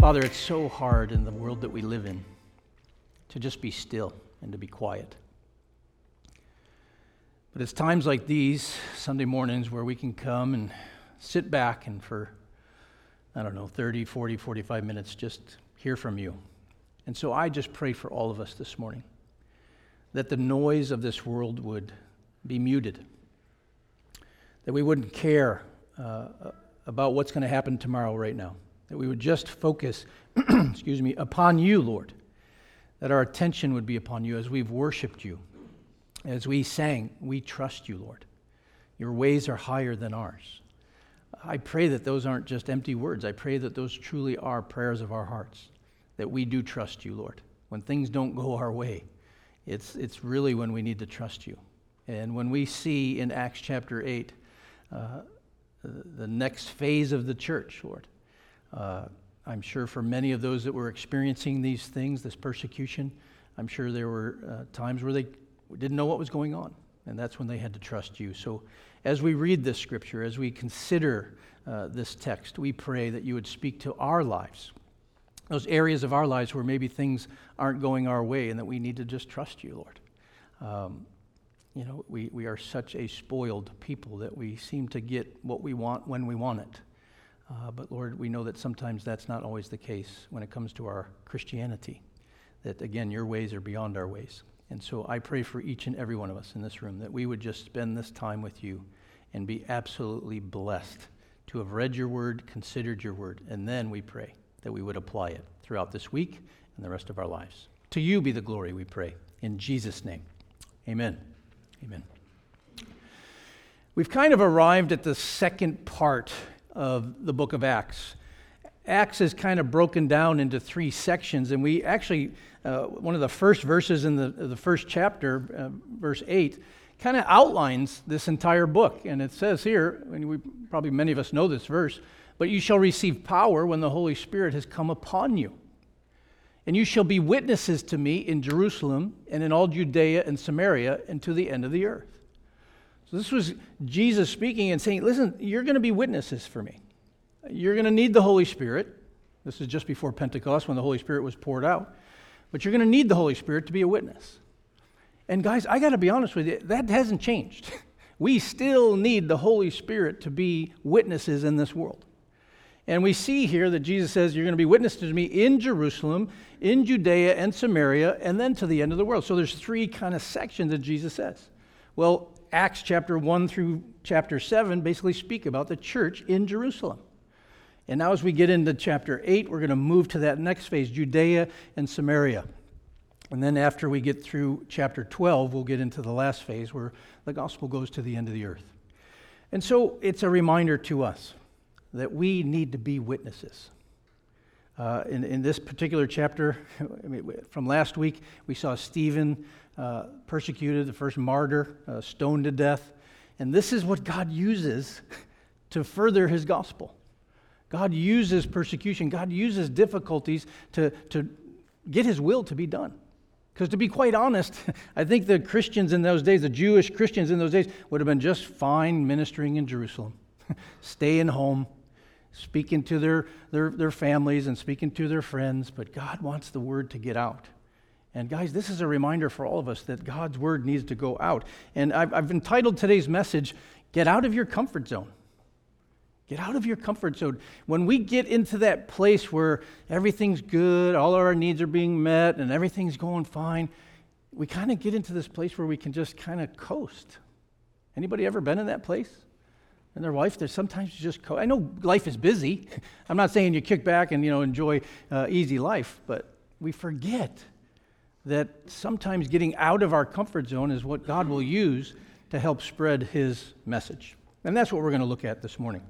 Father, it's so hard in the world that we live in to just be still and to be quiet. But it's times like these, Sunday mornings, where we can come and sit back and for, 30, 40, 45 minutes, just hear from you. And so I just pray for all of us this morning that the noise of this world would be muted, that we wouldn't care about what's going to happen tomorrow right now, that we would just focus, upon you, Lord, that our attention would be upon you as we've worshiped you, as we sang, we trust you, Lord. Your ways are higher than ours. I pray that those aren't just empty words. I pray that those truly are prayers of our hearts, that we do trust you, Lord. When things don't go our way, it's really when we need to trust you. And when we see in Acts chapter 8, the next phase of the church, Lord, I'm sure for many of those that were experiencing these things, this persecution, I'm sure there were times where they didn't know what was going on, and that's when they had to trust you. So as we read this scripture, as we consider this text, we pray that you would speak to our lives, those areas of our lives where maybe things aren't going our way and that we need to just trust you, Lord. We are such a spoiled people that we seem to get what we want when we want it. But Lord, we know that sometimes that's not always the case when it comes to our Christianity, that again, your ways are beyond our ways. And so I pray for each and every one of us in this room that we would just spend this time with you and be absolutely blessed to have read your word, considered your word, and then we pray that we would apply it throughout this week and the rest of our lives. To you be the glory, we pray. In Jesus' name, amen. Amen. We've kind of arrived at the second part of the book of Acts. Acts is kind of broken down into three sections, and we actually, one of the first verses in the first chapter, verse 8, kind of outlines this entire book. And it says here, and probably many of us know this verse, but you shall receive power when the Holy Spirit has come upon you. And you shall be witnesses to me in Jerusalem and in all Judea and Samaria and to the end of the earth. So this was Jesus speaking and saying, listen, you're going to be witnesses for me. You're going to need the Holy Spirit. This is just before Pentecost when the Holy Spirit was poured out. But you're going to need the Holy Spirit to be a witness. And guys, I got to be honest with you, that hasn't changed. We still need the Holy Spirit to be witnesses in this world. And we see here that Jesus says, you're going to be witnesses to me in Jerusalem, in Judea and Samaria, and then to the end of the world. So there's three kind of sections that Jesus says. Well, Acts chapter 1 through chapter 7 basically speak about the church in Jerusalem. And now as we get into chapter 8, we're going to move to that next phase, Judea and Samaria. And then after we get through chapter 12, we'll get into the last phase where the gospel goes to the end of the earth. And so it's a reminder to us that we need to be witnesses. In this particular chapter, from last week, we saw Stephen persecuted, the first martyr, stoned to death. And this is what God uses to further his gospel. God uses persecution. God uses difficulties to get his will to be done. Because to be quite honest, I think the Christians in those days, the Jewish Christians in those days, would have been just fine ministering in Jerusalem, staying home, speaking to their families and speaking to their friends. But God wants the word to get out. And guys, this is a reminder for all of us that God's word needs to go out. And I've entitled today's message, Get Out of Your Comfort Zone. Get out of your comfort zone. When we get into that place where everything's good, all our needs are being met, and everything's going fine, we kind of get into this place where we can just kind of coast. Anybody ever been in that place? And their life, there's sometimes you just coast. I know life is busy. I'm not saying you kick back and enjoy easy life, but we forget that sometimes getting out of our comfort zone is what God will use to help spread his message. And that's what we're going to look at this morning.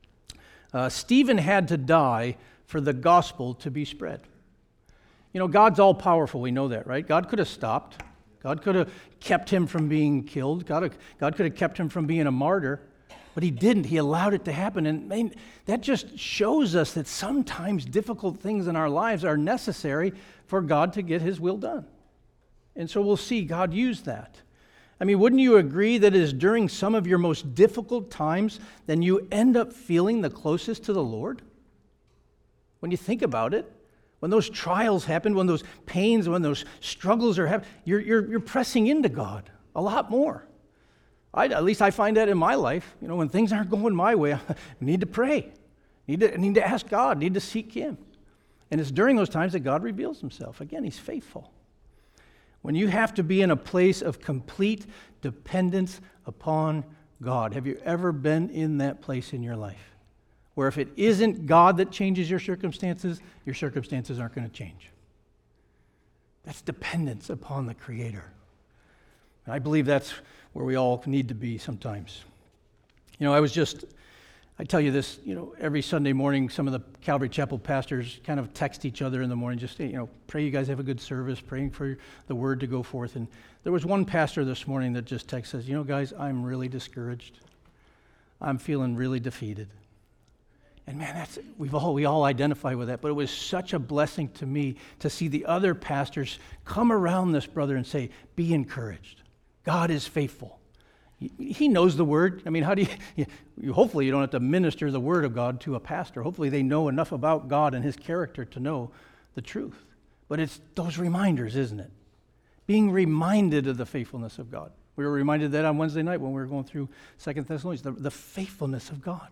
Stephen had to die for the gospel to be spread. God's all powerful. We know that, right? God could have stopped. God could have kept him from being killed. God could have kept him from being a martyr, but he didn't. He allowed it to happen. And that just shows us that sometimes difficult things in our lives are necessary for God to get his will done. And so we'll see God use that. I mean, wouldn't you agree that it is during some of your most difficult times then you end up feeling the closest to the Lord? When you think about it, when those trials happen, when those pains, when those struggles are happening, you're pressing into God a lot more. At least I find that in my life. When things aren't going my way, I need to pray. I need to ask God, need to seek Him. And it's during those times that God reveals Himself. Again, He's faithful. When you have to be in a place of complete dependence upon God, have you ever been in that place in your life? Where if it isn't God that changes your circumstances aren't going to change. That's dependence upon the Creator. And I believe that's where we all need to be sometimes. I tell you this, every Sunday morning, some of the Calvary Chapel pastors kind of text each other in the morning, just, pray you guys have a good service, praying for the word to go forth. And there was one pastor this morning that just texted says, guys, I'm really discouraged. I'm feeling really defeated. And man, we all identify with that, but it was such a blessing to me to see the other pastors come around this brother and say, be encouraged. God is faithful. He knows the word. I mean, how do you hopefully you don't have to minister the word of God to a pastor. Hopefully they know enough about God and His character to know the truth. But it's those reminders, isn't it? Being reminded of the faithfulness of God. We were reminded of that on Wednesday night when we were going through 2 Thessalonians, the faithfulness of God.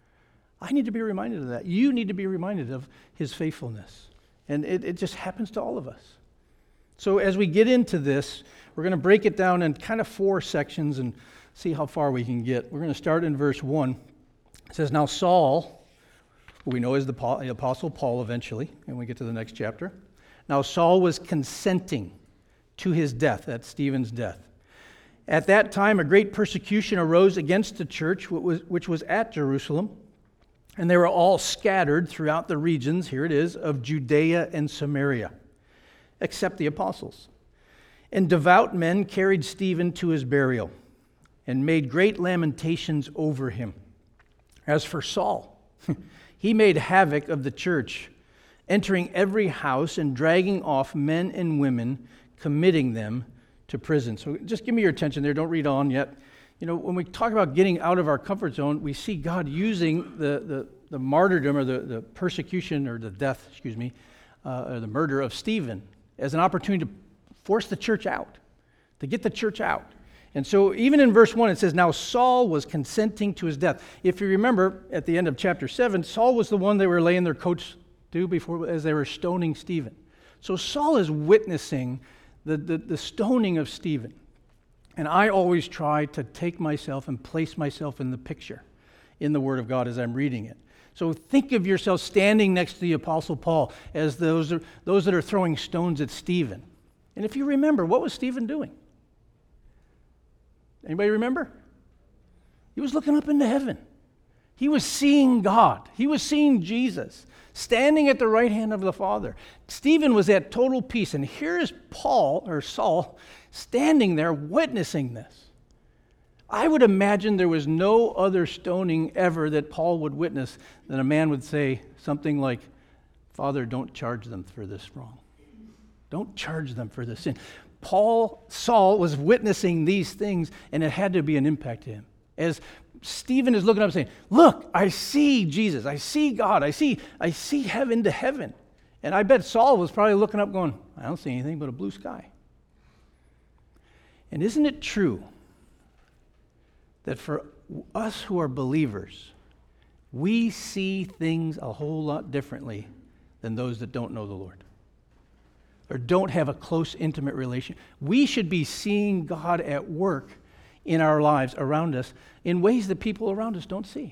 I need to be reminded of that. You need to be reminded of His faithfulness. And it just happens to all of us. So as we get into this, we're going to break it down in kind of 4 sections and see how far we can get. We're going to start in verse 1. It says, now Saul, who we know is the Apostle Paul eventually, and we get to the next chapter. Now Saul was consenting to his death, that's Stephen's death. At that time, a great persecution arose against the church, which was at Jerusalem, and they were all scattered throughout the regions, here it is, of Judea and Samaria, except the apostles. And devout men carried Stephen to his burial and made great lamentations over him. As for Saul, he made havoc of the church, entering every house and dragging off men and women, committing them to prison. So just give me your attention there. Don't read on yet. When we talk about getting out of our comfort zone, we see God using the martyrdom or the persecution or the death, or the murder of Stephen as an opportunity to force the church out, to get the church out. And so even in verse 1, it says, now Saul was consenting to his death. If you remember, at the end of chapter 7, Saul was the one they were laying their coats to before as they were stoning Stephen. So Saul is witnessing the stoning of Stephen. And I always try to take myself and place myself in the picture in the Word of God as I'm reading it. So think of yourself standing next to the Apostle Paul as those that are throwing stones at Stephen. And if you remember, what was Stephen doing? Anybody remember? He was looking up into heaven. He was seeing God. He was seeing Jesus standing at the right hand of the Father. Stephen was at total peace. And here is Saul standing there witnessing this. I would imagine there was no other stoning ever that Paul would witness than a man would say something like, Father, don't charge them for this wrong. Don't charge them for this sin. Saul was witnessing these things, and it had to be an impact to him. As Stephen is looking up and saying, look, I see Jesus, I see God, I see heaven to heaven. And I bet Saul was probably looking up going, I don't see anything but a blue sky. And isn't it true that for us who are believers, we see things a whole lot differently than those that don't know the Lord or don't have a close, intimate relationship? We should be seeing God at work in our lives around us in ways that people around us don't see.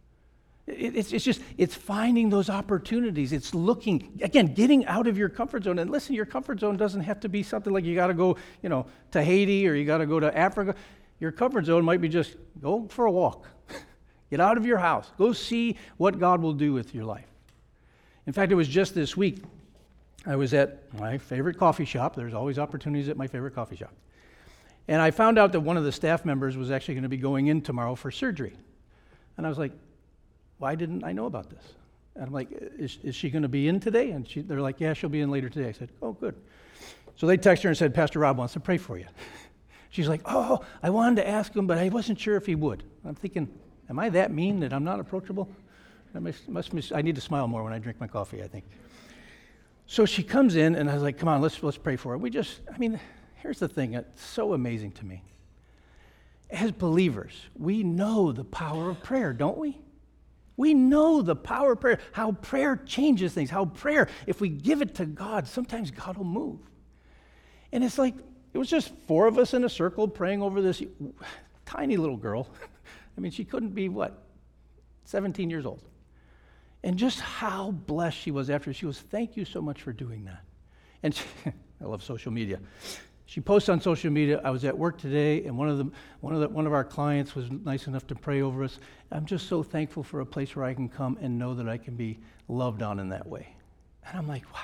It's finding those opportunities. It's looking, again, getting out of your comfort zone. And listen, your comfort zone doesn't have to be something like you got to go, to Haiti or you got to go to Africa. Your comfort zone might be just go for a walk. Get out of your house. Go see what God will do with your life. In fact, it was just this week. I was at my favorite coffee shop. There's always opportunities at my favorite coffee shop. And I found out that one of the staff members was actually going to be going in tomorrow for surgery. And I was like, why didn't I know about this? And I'm like, is she going to be in today? And they're like, yeah, she'll be in later today. I said, oh, good. So they texted her and said, Pastor Rob wants to pray for you. She's like, oh, I wanted to ask him, but I wasn't sure if he would. I'm thinking, am I that mean that I'm not approachable? I need to smile more when I drink my coffee, I think. So she comes in, and I was like, come on, let's pray for her. Here's the thing that's so amazing to me. As believers, we know the power of prayer, don't we? We know the power of prayer, how prayer changes things, how prayer, if we give it to God, sometimes God will move. And it's like, it was just 4 of us in a circle praying over this tiny little girl. She couldn't be, 17 years old. And just how blessed she was after. She was, thank you so much for doing that. And I love social media. She posts on social media, I was at work today, and one of our clients was nice enough to pray over us. I'm just so thankful for a place where I can come and know that I can be loved on in that way. And I'm like, wow.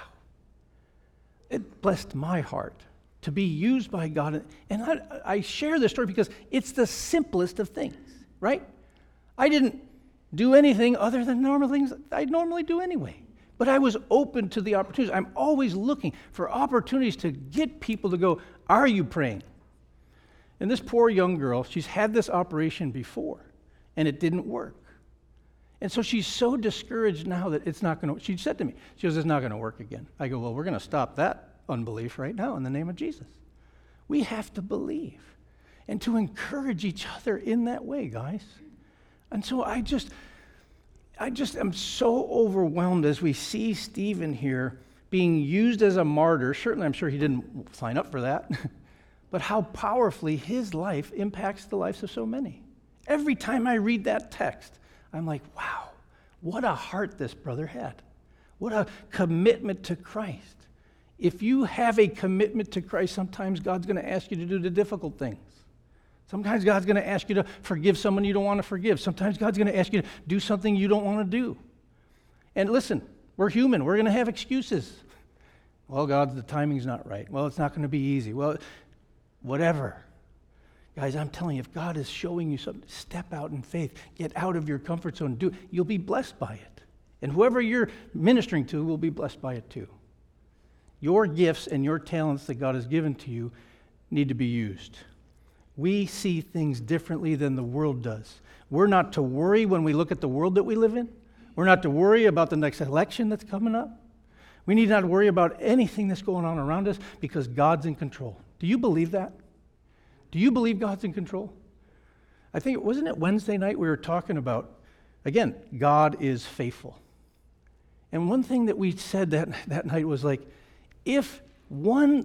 It blessed my heart to be used by God. And I share this story because it's the simplest of things, right? I didn't do anything other than normal things I normally do anyway. But I was open to the opportunities. I'm always looking for opportunities to get people to go, are you praying? And this poor young girl, she's had this operation before, and it didn't work. And so she's so discouraged now that it's not going to, she said to me, she goes, it's not going to work again. I go, well, we're going to stop that unbelief right now in the name of Jesus. We have to believe and to encourage each other in that way, guys. And so I just am so overwhelmed as we see Stephen here being used as a martyr. Certainly, I'm sure he didn't sign up for that, but how powerfully his life impacts the lives of so many. Every time I read that text, I'm like, wow, what a heart this brother had. What a commitment to Christ. If you have a commitment to Christ, sometimes God's going to ask you to do the difficult things. Sometimes God's going to ask you to forgive someone you don't want to forgive. Sometimes God's going to ask you to do something you don't want to do. And listen, we're human. We're going to have excuses. Well, God, the timing's not right. Well, it's not going to be easy. Well, whatever. Guys, I'm telling you, if God is showing you something, step out in faith. Get out of your comfort zone. You'll be blessed by it. And whoever you're ministering to will be blessed by it too. Your gifts and your talents that God has given to you need to be used. We see things differently than the world does. We're not to worry when we look at the world that we live in. We're not to worry about the next election that's coming up. We need not worry about anything that's going on around us because God's in control. Do you believe that? Do you believe God's in control? I think, wasn't it Wednesday night we were talking about, again, God is faithful. And one thing that we said that night was like, if one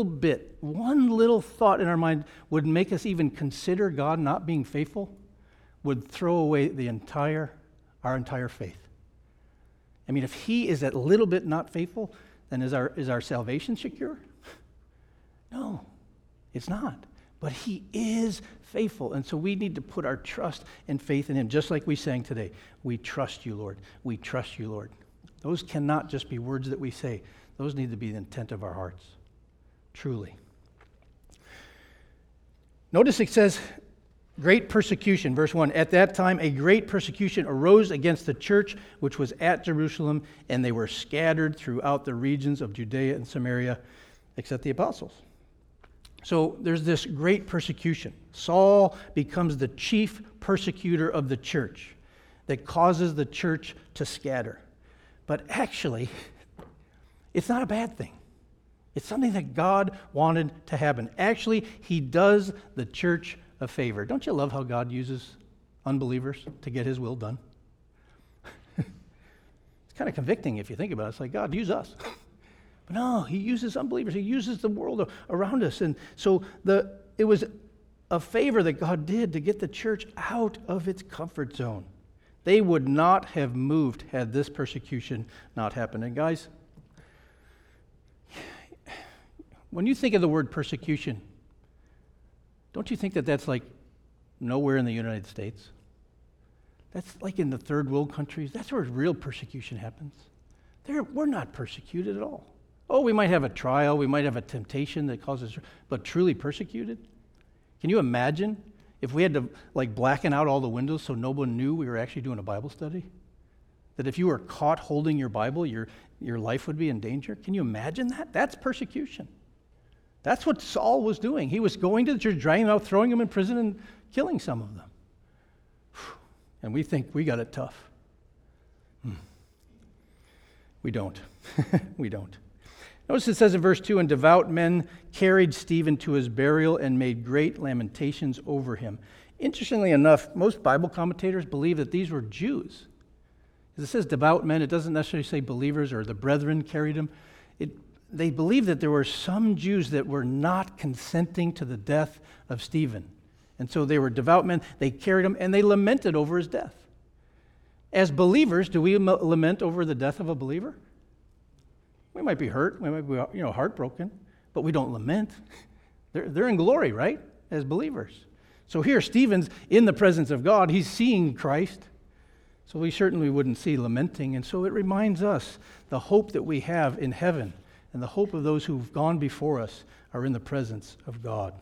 little thought in our mind would make us even consider God not being faithful, would throw away our entire faith. If he is that little bit not faithful, then is our salvation secure? No, it's not. But he is faithful, and so we need to put our trust and faith in him, just like we sang today. We trust you, Lord. We trust you, Lord. Those cannot just be words that we say. Those need to be the intent of our hearts, truly. Notice it says, great persecution, verse 1. At that time, a great persecution arose against the church which was at Jerusalem, and they were scattered throughout the regions of Judea and Samaria, except the apostles. So there's this great persecution. Saul becomes the chief persecutor of the church that causes the church to scatter. But actually, it's not a bad thing. It's something that God wanted to happen. Actually, he does the church a favor. Don't you love how God uses unbelievers to get his will done? It's kind of convicting if you think about it. It's like, God, use us. But no, he uses unbelievers. He uses the world around us. And so it was a favor that God did to get the church out of its comfort zone. They would not have moved had this persecution not happened. And guys, when you think of the word persecution, don't you think that that's like nowhere in the United States? That's like in the third world countries. That's where real persecution happens. We're not persecuted at all. Oh, we might have a trial, we might have a temptation that causes, but truly persecuted? Can you imagine if we had to blacken out all the windows so no one knew we were actually doing a Bible study? That if you were caught holding your Bible, your life would be in danger? Can you imagine that? That's persecution. That's what Saul was doing. He was going to the church, dragging them out, throwing them in prison, and killing some of them. And we think we got it tough. We don't. We don't. Notice it says in verse 2, and devout men carried Stephen to his burial and made great lamentations over him. Interestingly enough, most Bible commentators believe that these were Jews. As it says devout men, it doesn't necessarily say believers or the brethren carried him. They believe that there were some Jews that were not consenting to the death of Stephen. And so they were devout men, they carried him, and they lamented over his death. As believers, do we lament over the death of a believer? We might be hurt, we might be heartbroken, but we don't lament. They're in glory, right, as believers. So here, Stephen's in the presence of God. He's seeing Christ. So we certainly wouldn't see lamenting. And so it reminds us the hope that we have in heaven and the hope of those who've gone before us are in the presence of God.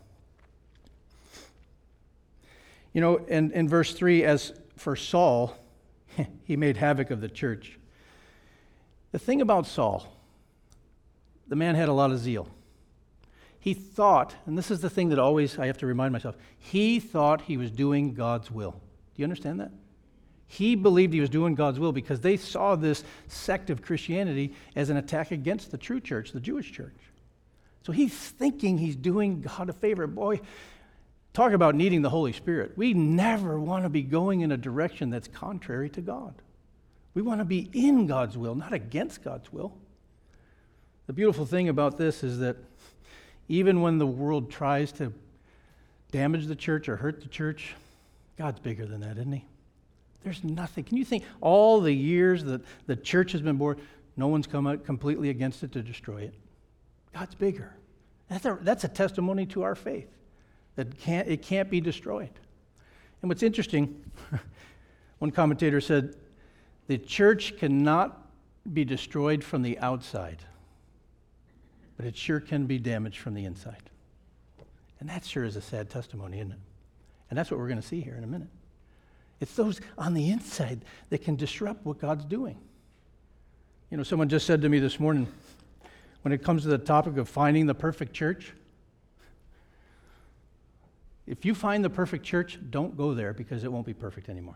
You know, in verse 3, as for Saul, he made havoc of the church. The thing about Saul, the man had a lot of zeal. He thought, and this is the thing that always I have to remind myself, he thought he was doing God's will. Do you understand that? He believed he was doing God's will because they saw this sect of Christianity as an attack against the true church, the Jewish church. So he's thinking he's doing God a favor. Boy, talk about needing the Holy Spirit. We never want to be going in a direction that's contrary to God. We want to be in God's will, not against God's will. The beautiful thing about this is that even when the world tries to damage the church or hurt the church, God's bigger than that, isn't he? There's nothing. Can you think all the years that the church has been born, no one's come out completely against it to destroy it? God's bigger. That's a testimony to our faith, that it can't be destroyed. And what's interesting, one commentator said, the church cannot be destroyed from the outside, but it sure can be damaged from the inside. And that sure is a sad testimony, isn't it? And that's what we're going to see here in a minute. It's those on the inside that can disrupt what God's doing. You know, someone just said to me this morning, when it comes to the topic of finding the perfect church, if you find the perfect church, don't go there because it won't be perfect anymore.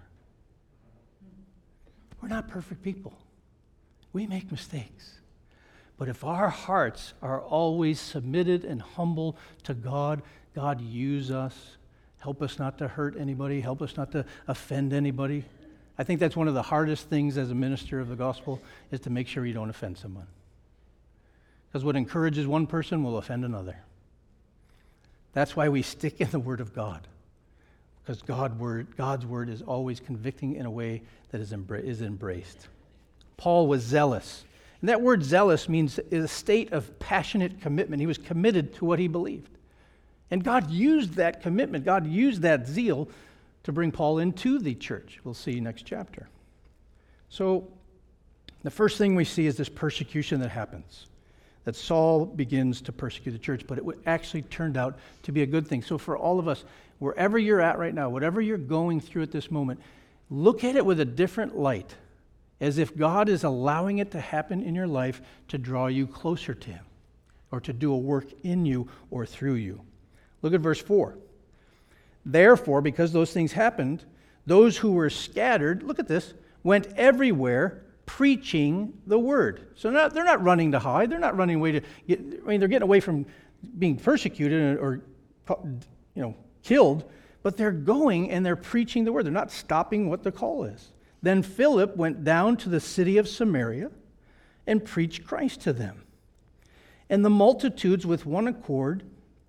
We're not perfect people. We make mistakes. But if our hearts are always submitted and humble to God, God use us. Help us not to hurt anybody. Help us not to offend anybody. I think that's one of the hardest things as a minister of the gospel is to make sure you don't offend someone. Because what encourages one person will offend another. That's why we stick in the Word of God. Because God's Word is always convicting in a way that is embraced. Paul was zealous. And that word zealous means a state of passionate commitment. He was committed to what he believed. And God used that commitment, God used that zeal to bring Paul into the church. We'll see next chapter. So the first thing we see is this persecution that happens, that Saul begins to persecute the church, but it actually turned out to be a good thing. So for all of us, wherever you're at right now, whatever you're going through at this moment, look at it with a different light, as if God is allowing it to happen in your life to draw you closer to Him, or to do a work in you or through you. Look at verse 4. Therefore, because those things happened, those who were scattered, look at this, went everywhere preaching the word. So they're not running to hide. They're not running away they're getting away from being persecuted or killed, but they're going and they're preaching the word. They're not stopping what the call is. Then Philip went down to the city of Samaria and preached Christ to them. And the multitudes with one accord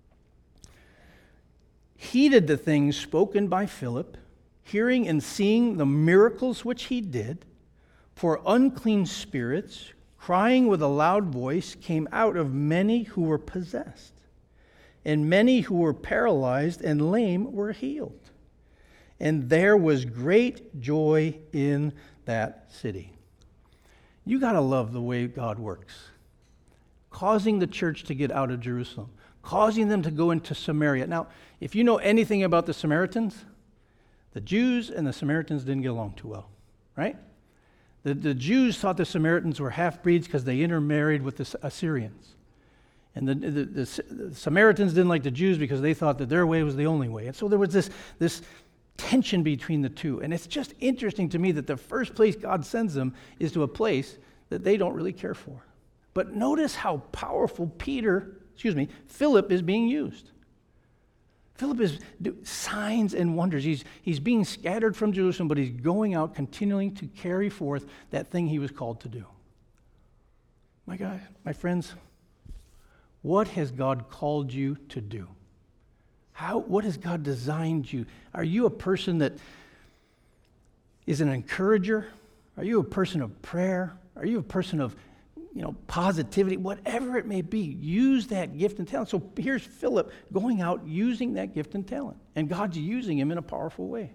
heeded the things spoken by Philip, hearing and seeing the miracles which he did. For unclean spirits, crying with a loud voice, came out of many who were possessed, and many who were paralyzed and lame were healed. And there was great joy in that city. You got to love the way God works. Causing the church to get out of Jerusalem, causing them to go into Samaria. Now, if you know anything about the Samaritans, the Jews and the Samaritans didn't get along too well, right? The Jews thought the Samaritans were half-breeds because they intermarried with the Assyrians. And the Samaritans didn't like the Jews because they thought that their way was the only way. And so there was this tension between the two. And it's just interesting to me that the first place God sends them is to a place that they don't really care for. But notice how powerful Philip is being used. Philip is signs and wonders. He's being scattered from Jerusalem, but he's going out continuing to carry forth that thing he was called to do. My God, my friends, what has God called you to do? What has God designed you? Are you a person that is an encourager? Are you a person of prayer? Are you a person of positivity? Whatever it may be, use that gift and talent. So here's Philip going out using that gift and talent, and God's using him in a powerful way.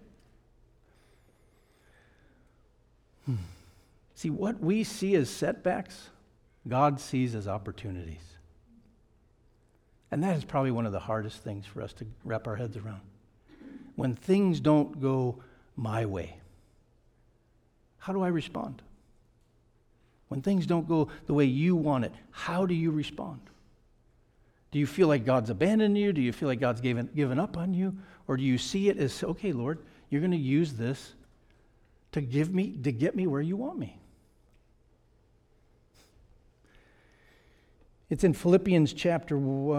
See, what we see as setbacks, God sees as opportunities. And that is probably one of the hardest things for us to wrap our heads around. When things don't go my way, how do I respond? When things don't go the way you want it, how do you respond? Do you feel like God's abandoned you? Do you feel like God's given up on you? Or do you see it as, okay, Lord, you're going to use this to get me where you want me? It's in Philippians chapter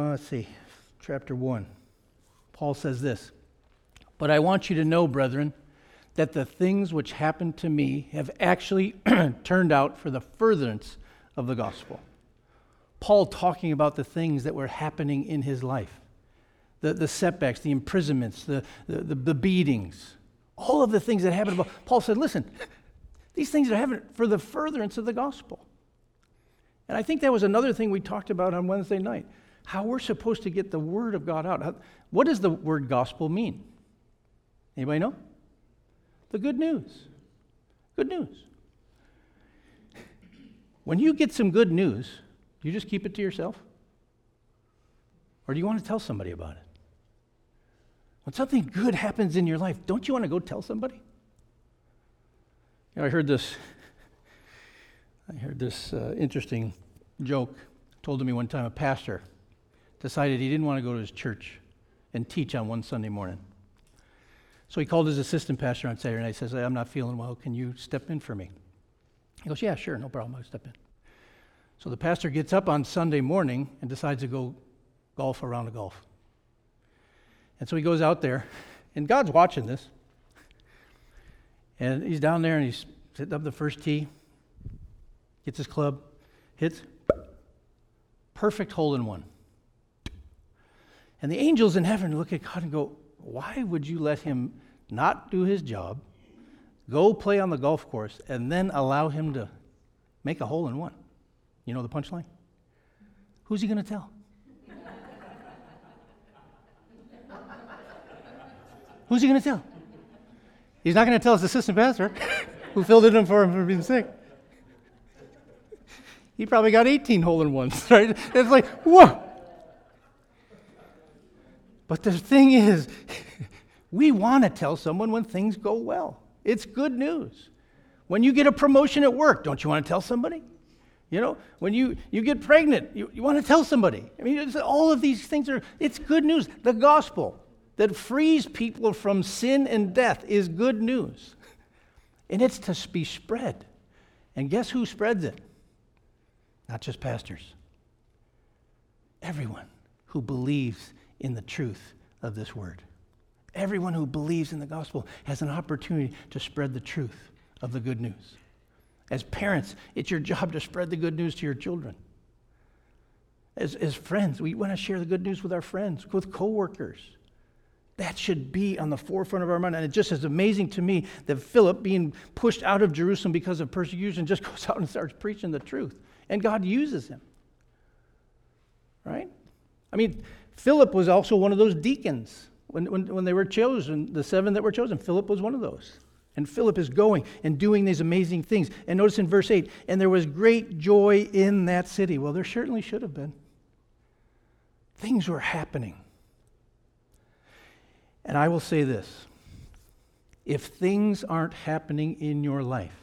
1. Paul says this, "But I want you to know, brethren, that the things which happened to me have actually turned out for the furtherance of the gospel." Paul talking about the things that were happening in his life. The setbacks, the imprisonments, the beatings, all of the things that happened. Paul said, listen, these things are happening for the furtherance of the gospel. And I think that was another thing we talked about on Wednesday night, how we're supposed to get the word of God out. What does the word gospel mean? Anybody know? The good news. Good news. When you get some good news, do you just keep it to yourself? Or do you want to tell somebody about it? When something good happens in your life, don't you want to go tell somebody? I heard this interesting joke told to me one time. A pastor decided he didn't want to go to his church and teach on one Sunday morning. So he called his assistant pastor on Saturday night. He says, I'm not feeling well. Can you step in for me? He goes, yeah, sure, no problem. I'll step in. So the pastor gets up on Sunday morning and decides to go golf around the golf. And so he goes out there, and God's watching this. And he's down there, and he's sitting up the first tee, gets his club, hits, perfect hole-in-one. And the angels in heaven look at God and go, why would you let him not do his job, go play on the golf course, and then allow him to make a hole-in-one? You know the punchline? Who's he going to tell? Who's he going to tell? He's not going to tell his assistant pastor who filled it in for him for being sick. He probably got 18 hole-in-ones, right? It's like, whoa! But the thing is, we want to tell someone when things go well. It's good news. When you get a promotion at work, don't you want to tell somebody? You know, when you get pregnant, you want to tell somebody. I mean, all of these things it's good news. The gospel that frees people from sin and death is good news. And it's to be spread. And guess who spreads it? Not just pastors. Everyone who believes in the truth of this word. Everyone who believes in the gospel has an opportunity to spread the truth of the good news. As parents, it's your job to spread the good news to your children. As friends, we want to share the good news with our friends, with coworkers. That should be on the forefront of our mind. And it just is amazing to me that Philip, being pushed out of Jerusalem because of persecution, just goes out and starts preaching the truth. And God uses him. Right? I mean, Philip was also one of those deacons when they were chosen, the 7 that were chosen. Philip was one of those. And Philip is going and doing these amazing things. And notice in verse 8, and there was great joy in that city. Well, there certainly should have been. Things were happening. And I will say this. If things aren't happening in your life,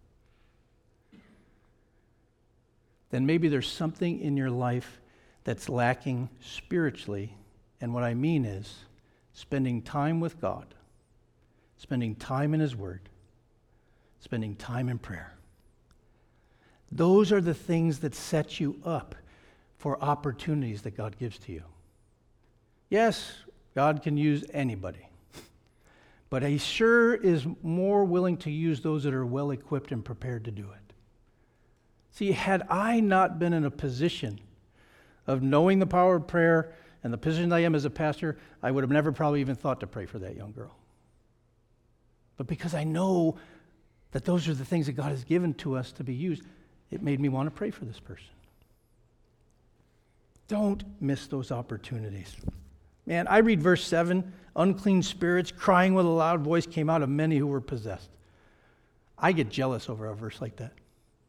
then maybe there's something in your life that's lacking spiritually. And what I mean is spending time with God, spending time in His Word, spending time in prayer. Those are the things that set you up for opportunities that God gives to you. Yes, God can use anybody, but He sure is more willing to use those that are well equipped and prepared to do it. See, had I not been in a position of knowing the power of prayer and the position I am as a pastor, I would have never probably even thought to pray for that young girl. But because I know that those are the things that God has given to us to be used, it made me want to pray for this person. Don't miss those opportunities. Man, I read verse 7, unclean spirits crying with a loud voice came out of many who were possessed. I get jealous over a verse like that.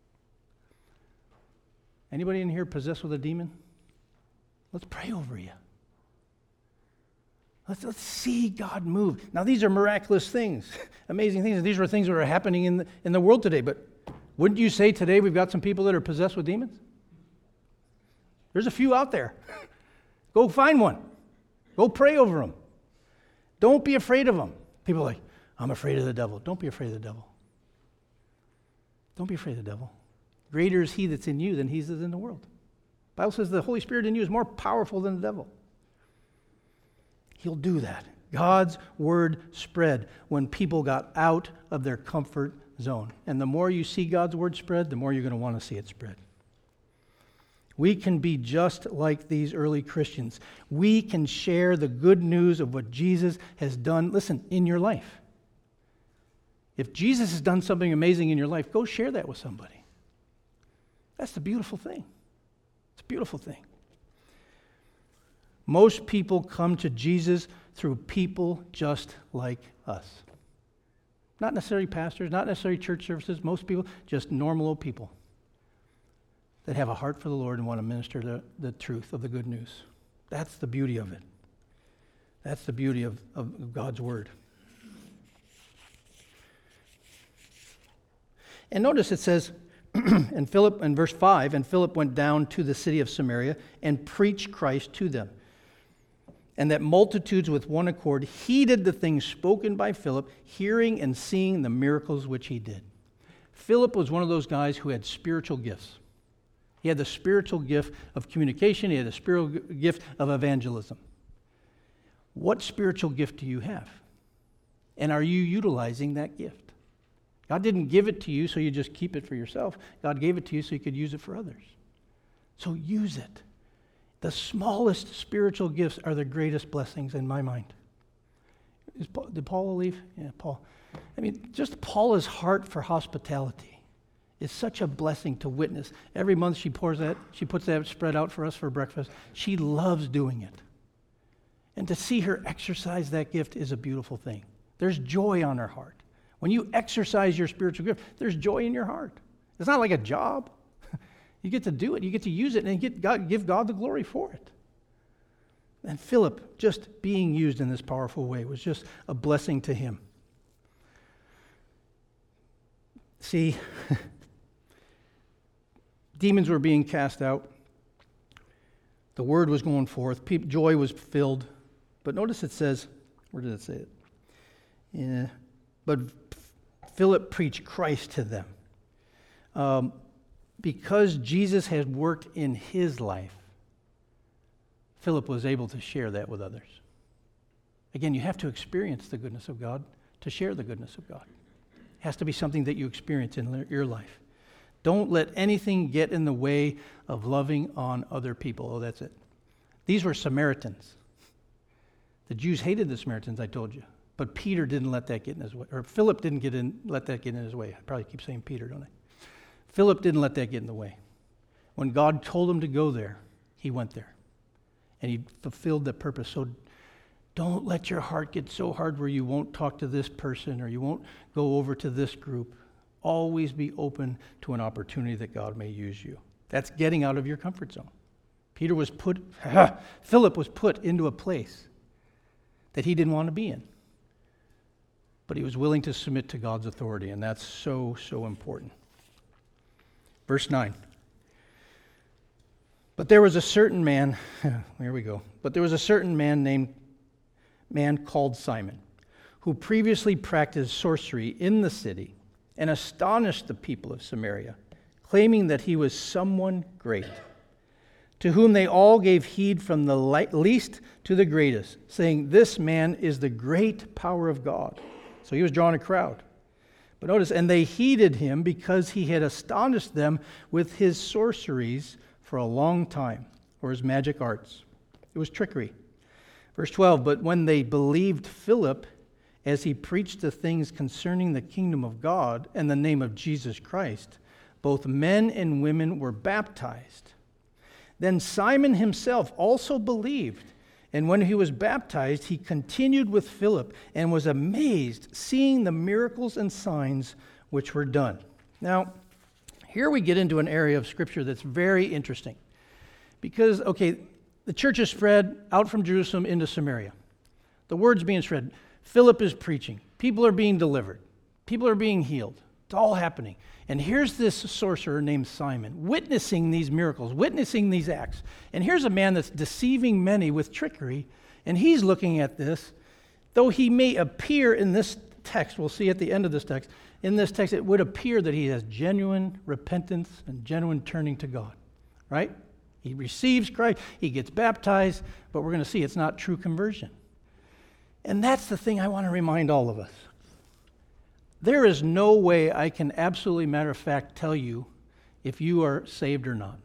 Anybody in here possessed with a demon? Let's pray over you. Let's see God move. Now, these are miraculous things, amazing things. These are things that are happening in the world today. But wouldn't you say today we've got some people that are possessed with demons? There's a few out there. Go find one. Go pray over them. Don't be afraid of them. People are like, I'm afraid of the devil. Don't be afraid of the devil. Don't be afraid of the devil. Greater is He that's in you than He that's in the world. The Bible says the Holy Spirit in you is more powerful than the devil. He'll do that. God's word spread when people got out of their comfort zone. And the more you see God's word spread, the more you're going to want to see it spread. We can be just like these early Christians. We can share the good news of what Jesus has done, listen, in your life. If Jesus has done something amazing in your life, go share that with somebody. That's the beautiful thing. It's a beautiful thing. Most people come to Jesus through people just like us. Not necessarily pastors, not necessarily church services. Most people, just normal old people that have a heart for the Lord and want to minister the truth of the good news. That's the beauty of it. That's the beauty of God's word. And notice it says, and Philip, in verse 5, and Philip went down to the city of Samaria and preached Christ to them. And that multitudes with one accord heeded the things spoken by Philip, hearing and seeing the miracles which he did. Philip was one of those guys who had spiritual gifts. He had the spiritual gift of communication. He had the spiritual gift of evangelism. What spiritual gift do you have? And are you utilizing that gift? God didn't give it to you so you just keep it for yourself. God gave it to you so you could use it for others. So use it. The smallest spiritual gifts are the greatest blessings in my mind. Did Paul leave? Yeah, Paul. I mean, just Paula's heart for hospitality is such a blessing to witness. Every month she puts that spread out for us for breakfast. She loves doing it. And to see her exercise that gift is a beautiful thing. There's joy on her heart. When you exercise your spiritual gift, there's joy in your heart. It's not like a job. You get to do it. You get to use it and give God the glory for it. And Philip, just being used in this powerful way, was just a blessing to him. See, demons were being cast out. The word was going forth. Joy was filled. But notice it says, where did it say it? Yeah. But Philip preached Christ to them. Because Jesus had worked in his life, Philip was able to share that with others. Again, you have to experience the goodness of God to share the goodness of God. It has to be something that you experience in your life. Don't let anything get in the way of loving on other people. Oh, that's it. These were Samaritans. The Jews hated the Samaritans, I told you. But Peter didn't let that get in his way. Or Philip didn't let that get in his way. I probably keep saying Peter, don't I? Philip didn't let that get in the way. When God told him to go there, he went there. And he fulfilled that purpose. So don't let your heart get so hard where you won't talk to this person or you won't go over to this group. Always be open to an opportunity that God may use you. That's getting out of your comfort zone. Philip was put into a place that he didn't want to be in. But he was willing to submit to God's authority, and that's so, so important. Verse 9. But there was a certain man, here we go. But there was a certain man called Simon, who previously practiced sorcery in the city and astonished the people of Samaria, claiming that he was someone great, to whom they all gave heed from the least to the greatest, saying, "This man is the great power of God." So he was drawing a crowd. But notice, and they heeded him because he had astonished them with his sorceries for a long time, or his magic arts. It was trickery. Verse 12, but when they believed Philip as he preached the things concerning the kingdom of God and the name of Jesus Christ, both men and women were baptized. Then Simon himself also believed, and when he was baptized, he continued with Philip and was amazed, seeing the miracles and signs which were done. Now, here we get into an area of Scripture that's very interesting. Because, the church is spread out from Jerusalem into Samaria. The word's being spread. Philip is preaching. People are being delivered. People are being healed. It's all happening. And here's this sorcerer named Simon, witnessing these miracles, witnessing these acts. And here's a man that's deceiving many with trickery, and he's looking at this. Though he may appear in this text, we'll see at the end of this text, in this text it would appear that he has genuine repentance and genuine turning to God, right? He receives Christ, he gets baptized, but we're going to see it's not true conversion. And that's the thing I want to remind all of us. There is no way I can absolutely, matter of fact, tell you if you are saved or not.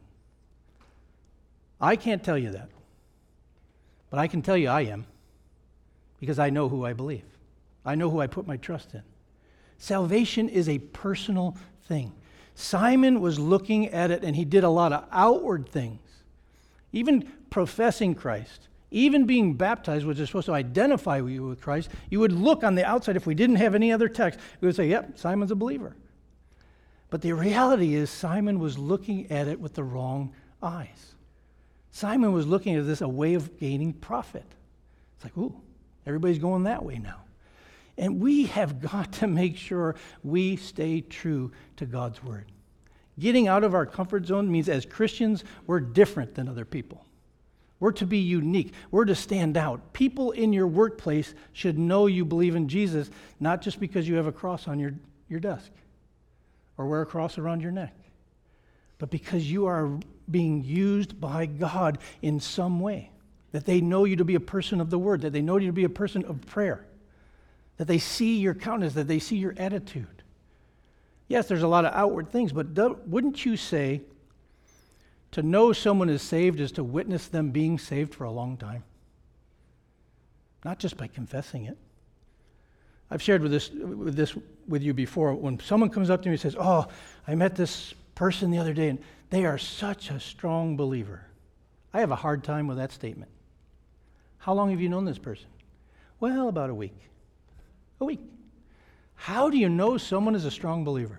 I can't tell you that. But I can tell you I am, because I know who I believe. I know who I put my trust in. Salvation is a personal thing. Simon was looking at it, and he did a lot of outward things. Even professing Christ, even being baptized, which is supposed to identify you with Christ, you would look on the outside. If we didn't have any other text, we would say, yep, Simon's a believer. But the reality is Simon was looking at it with the wrong eyes. Simon was looking at this a way of gaining profit. It's like, ooh, everybody's going that way now. And we have got to make sure we stay true to God's word. Getting out of our comfort zone means as Christians, we're different than other people. We're to be unique. We're to stand out. People in your workplace should know you believe in Jesus, not just because you have a cross on your desk or wear a cross around your neck, but because you are being used by God in some way, that they know you to be a person of the word, that they know you to be a person of prayer, that they see your countenance, that they see your attitude. Yes, there's a lot of outward things, but wouldn't you say to know someone is saved is to witness them being saved for a long time? Not just by confessing it. I've shared this with you before. When someone comes up to me and says, "Oh, I met this person the other day, and they are such a strong believer," I have a hard time with that statement. How long have you known this person? Well, about a week. A week. How do you know someone is a strong believer?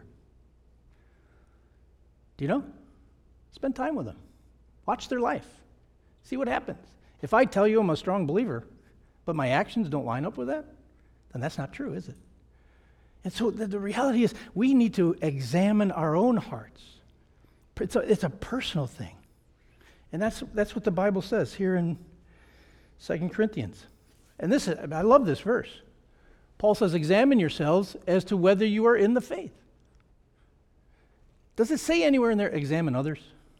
Do you know? Spend time with them. Watch their life. See what happens. If I tell you I'm a strong believer, but my actions don't line up with that, then that's not true, is it? And so the reality is we need to examine our own hearts. It's a personal thing. And that's what the Bible says here in 2 Corinthians. And I love this verse. Paul says, examine yourselves as to whether you are in the faith. Does it say anywhere in there, examine others?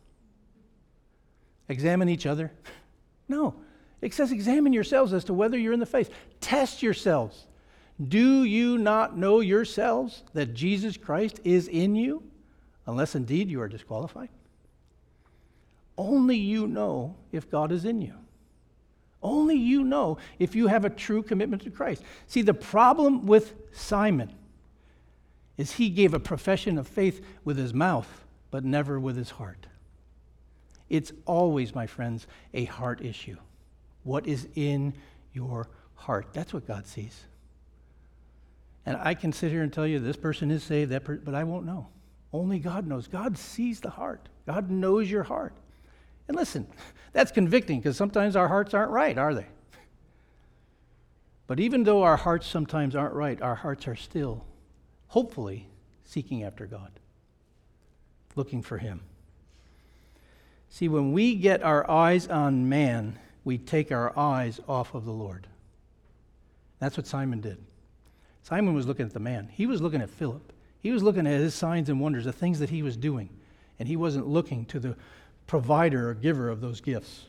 Examine each other? No. It says, examine yourselves as to whether you're in the faith. Test yourselves. Do you not know yourselves that Jesus Christ is in you, unless indeed you are disqualified? Only you know if God is in you. Only you know if you have a true commitment to Christ. See, the problem with Simon is he gave a profession of faith with his mouth, but never with his heart. It's always, my friends, a heart issue. What is in your heart? That's what God sees. And I can sit here and tell you this person is saved, but I won't know. Only God knows. God sees the heart. God knows your heart. And listen, that's convicting because sometimes our hearts aren't right, are they? But even though our hearts sometimes aren't right, our hearts are still, hopefully, seeking after God, looking for Him. See, when we get our eyes on man, we take our eyes off of the Lord. That's what Simon did. Simon was looking at the man. He was looking at Philip. He was looking at his signs and wonders, the things that he was doing. and he wasn't looking to the provider or giver of those gifts.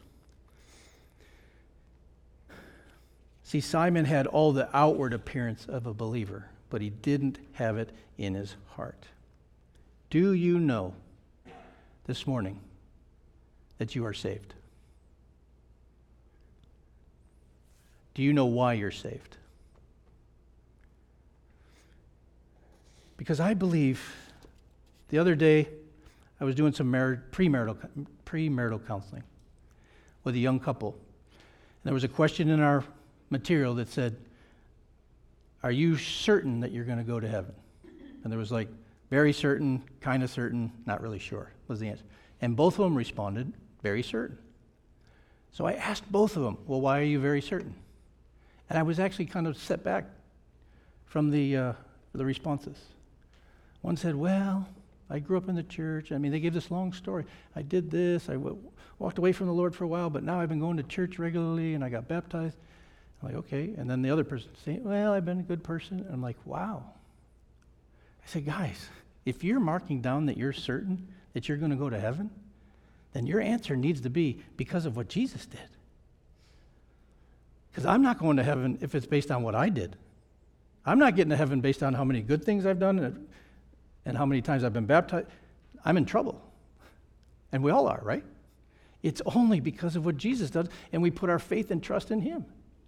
See, Simon had all the outward appearance of a believer, but he didn't have it in his heart. Do you know this morning that you are saved? Do you know why you're saved? Because I believe the other day I was doing some premarital counseling with a young couple. And there was a question in our material that said, are you certain that you're going to go to heaven? And there was like, very certain, kind of certain, not really sure was the answer. And both of them responded, very certain. So I asked both of them, well, why are you very certain? And I was actually kind of set back from the responses. One said, well, I grew up in the church. I mean, they gave this long story. I did this. I walked away from the Lord for a while, but now I've been going to church regularly, and I got baptized. I'm like, okay. And then the other person saying, well, I've been a good person. And I'm like, wow. I said, guys, if you're marking down that you're certain that you're going to go to heaven, then your answer needs to be because of what Jesus did. Because I'm not going to heaven if it's based on what I did. I'm not getting to heaven based on how many good things I've done and how many times I've been baptized. I'm in trouble. And we all are, right? It's only because of what Jesus does, and we put our faith and trust in him.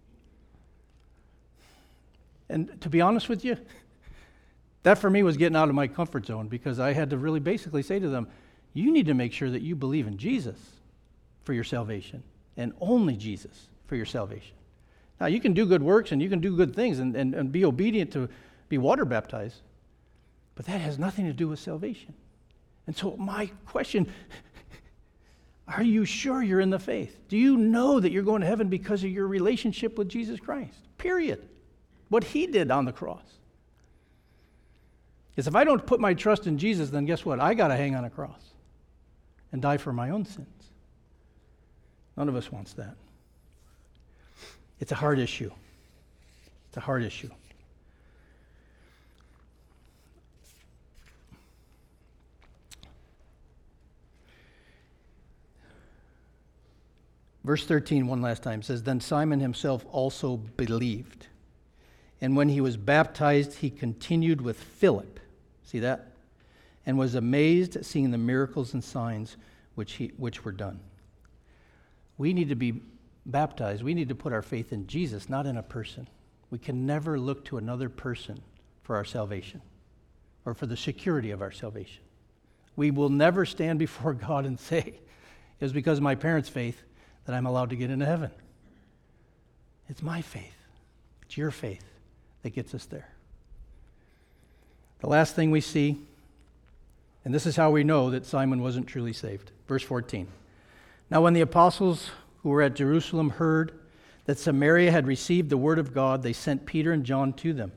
And to be honest with you, that for me was getting out of my comfort zone, because I had to really basically say to them, you need to make sure that you believe in Jesus for your salvation, and only Jesus for your salvation. Now, you can do good works and you can do good things and be obedient to be water baptized, but that has nothing to do with salvation. And so my question, are you sure you're in the faith? Do you know that you're going to heaven because of your relationship with Jesus Christ? Period. What he did on the cross. Because if I don't put my trust in Jesus, then guess what? I got to hang on a cross and die for my own sins. None of us wants that. It's a hard issue. It's a hard issue. Verse 13, one last time, says, then Simon himself also believed. And when he was baptized, he continued with Philip. See that? And was amazed at seeing the miracles and signs which were done. We need to be baptized. We need to put our faith in Jesus, not in a person. We can never look to another person for our salvation or for the security of our salvation. We will never stand before God and say, it was because of my parents' faith that I'm allowed to get into heaven. It's my faith. It's your faith that gets us there. The last thing we see, and this is how we know that Simon wasn't truly saved. Verse 14. Now when the apostles who were at Jerusalem heard that Samaria had received the word of God, they sent Peter and John to them,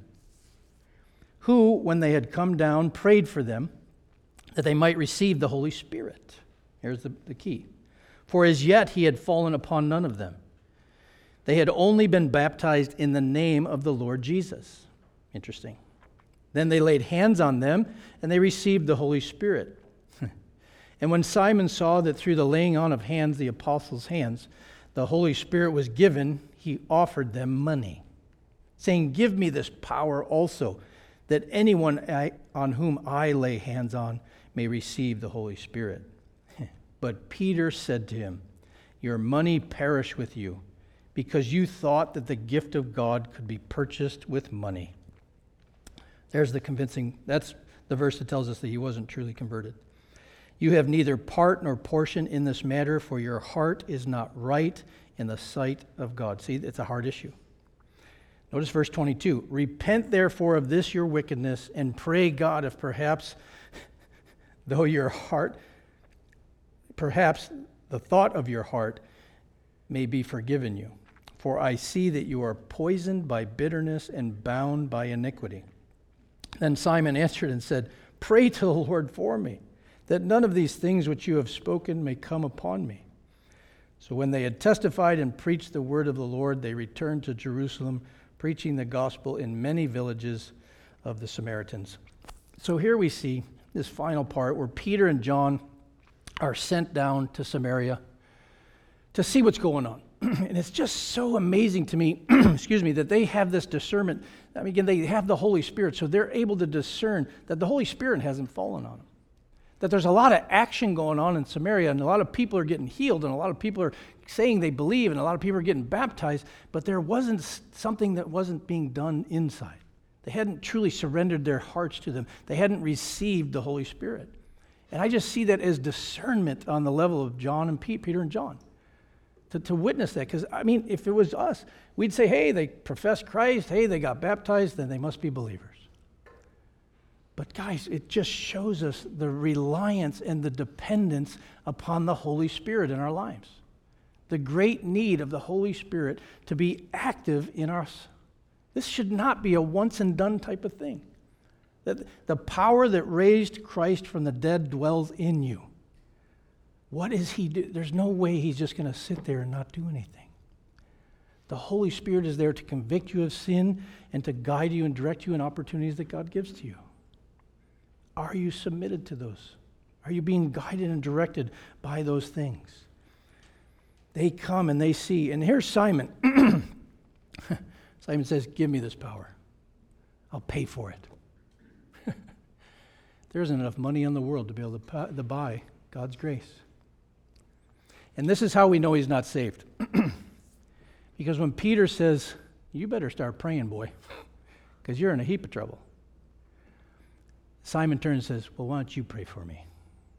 who, when they had come down, prayed for them that they might receive the Holy Spirit. Here's the key. For as yet he had fallen upon none of them. They had only been baptized in the name of the Lord Jesus. Interesting. Then they laid hands on them, and they received the Holy Spirit. And when Simon saw that through the laying on of hands, the apostles' hands, the Holy Spirit was given, he offered them money, saying, give me this power also, that anyone on whom I lay hands on may receive the Holy Spirit. But Peter said to him, your money perish with you, because you thought that the gift of God could be purchased with money. There's the convincing, that's the verse that tells us that he wasn't truly converted. You have neither part nor portion in this matter, for your heart is not right in the sight of God. See, it's a hard issue. Notice verse 22. Repent therefore of this your wickedness, and pray God if perhaps, though your heart, perhaps the thought of your heart may be forgiven you. For I see that you are poisoned by bitterness and bound by iniquity. Then Simon answered and said, pray to the Lord for me, that none of these things which you have spoken may come upon me. So when they had testified and preached the word of the Lord, they returned to Jerusalem, preaching the gospel in many villages of the Samaritans. So here we see this final part where Peter and John are sent down to Samaria to see what's going on. And it's just so amazing to me, excuse me, that they have this discernment. I mean, again, they have the Holy Spirit, so they're able to discern that the Holy Spirit hasn't fallen on them. That there's a lot of action going on in Samaria, and a lot of people are getting healed, and a lot of people are saying they believe, and a lot of people are getting baptized, but there wasn't something that wasn't being done inside. They hadn't truly surrendered their hearts to them. They hadn't received the Holy Spirit. And I just see that as discernment on the level of John and Peter and John. To witness that, because, I mean, if it was us, we'd say, hey, they profess Christ, hey, they got baptized, then they must be believers. But guys, it just shows us the reliance and the dependence upon the Holy Spirit in our lives. The great need of the Holy Spirit to be active in us. This should not be a once and done type of thing. That the power that raised Christ from the dead dwells in you. What is he do? There's no way he's just going to sit there and not do anything. The Holy Spirit is there to convict you of sin and to guide you and direct you in opportunities that God gives to you. Are you submitted to those? Are you being guided and directed by those things? They come and they see. And here's Simon. Simon says, give me this power. I'll pay for it. There isn't enough money in the world to be able to buy God's grace. And this is how we know he's not saved. Because when Peter says, you better start praying, boy, because you're in a heap of trouble. Simon turns and says, well, why don't you pray for me?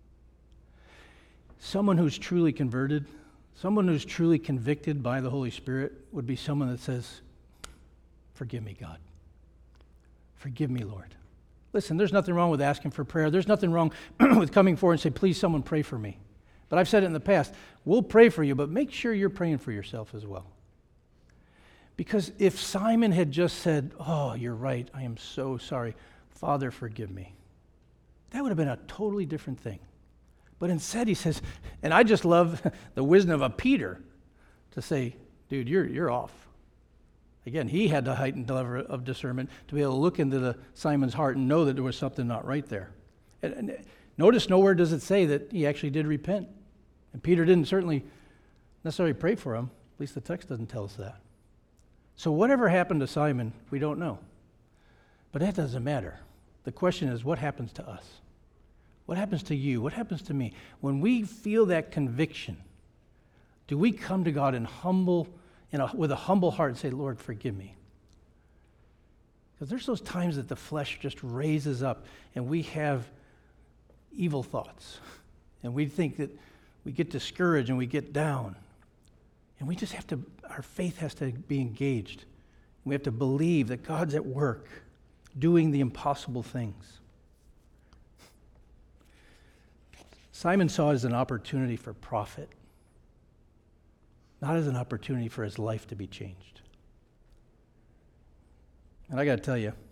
Someone who's truly converted, someone who's truly convicted by the Holy Spirit would be someone that says, forgive me, God. Forgive me, Lord. Listen, there's nothing wrong with asking for prayer. There's nothing wrong with coming forward and say, please, someone pray for me. But I've said it in the past, we'll pray for you, but make sure you're praying for yourself as well. Because if Simon had just said, oh, you're right, I am so sorry, Father, forgive me, that would have been a totally different thing. But instead he says, and I just love the wisdom of Peter to say, dude, you're off. Again, he had the heightened level of discernment to be able to look into Simon's heart and know that there was something not right there. And notice nowhere does it say that he actually did repent. And Peter didn't certainly necessarily pray for him. At least the text doesn't tell us that. So whatever happened to Simon, we don't know. But that doesn't matter. The question is, what happens to us? What happens to you? What happens to me? When we feel that conviction, do we come to God with a humble heart and say, Lord, forgive me? Because there's those times that the flesh just raises up and we have evil thoughts. And we think that we get discouraged and we get down. And we just have to, our faith has to be engaged. We have to believe that God's at work doing the impossible things. Simon saw it as an opportunity for profit, not as an opportunity for his life to be changed. And I got to tell you,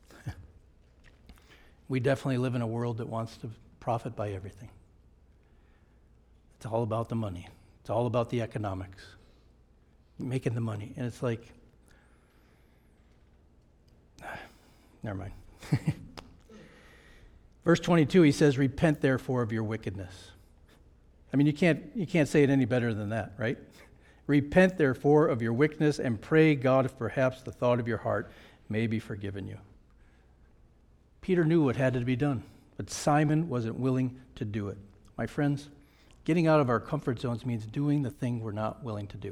we definitely live in a world that wants to profit by everything. It's all about the money. It's all about the economics, making the money. And it's like, never mind. Verse 22, he says, repent therefore of your wickedness. I mean, you can't say it any better than that, right? Repent therefore of your wickedness and pray God if perhaps the thought of your heart may be forgiven you. Peter knew what had to be done, but Simon wasn't willing to do it. My friends, getting out of our comfort zones means doing the thing we're not willing to do.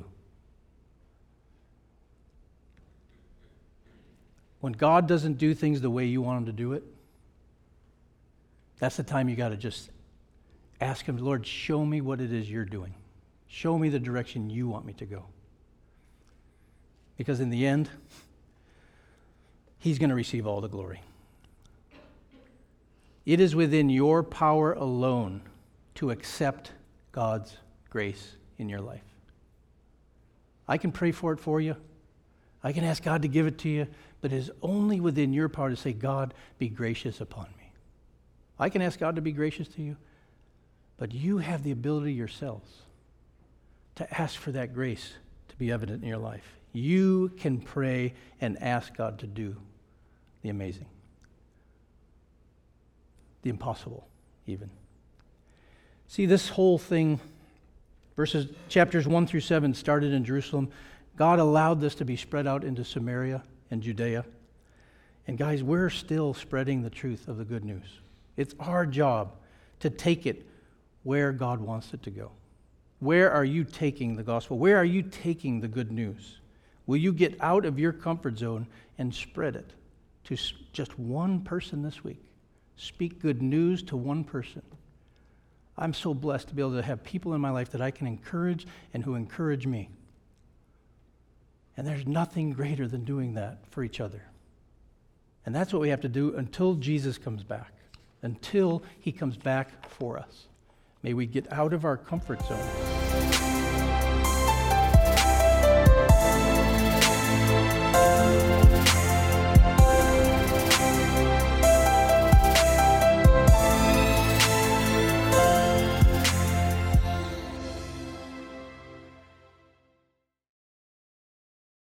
When God doesn't do things the way you want him to do it, that's the time you got to just ask him, Lord, show me what it is you're doing. Show me the direction you want me to go. Because in the end, he's going to receive all the glory. It is within your power alone to accept God's grace in your life. I can pray for it for you. I can ask God to give it to you, but it is only within your power to say, God, be gracious upon me. I can ask God to be gracious to you, but you have the ability yourselves to ask for that grace to be evident in your life. You can pray and ask God to do the amazing. the impossible, even. See, this whole thing, chapters 1 through 7 started in Jerusalem. God allowed this to be spread out into Samaria and Judea. And guys, we're still spreading the truth of the good news. It's our job to take it where God wants it to go. Where are you taking the gospel? Where are you taking the good news? Will you get out of your comfort zone and spread it to just one person this week? Speak good news to one person. I'm so blessed to be able to have people in my life that I can encourage and who encourage me. And there's nothing greater than doing that for each other. And that's what we have to do until Jesus comes back, until he comes back for us. May we get out of our comfort zone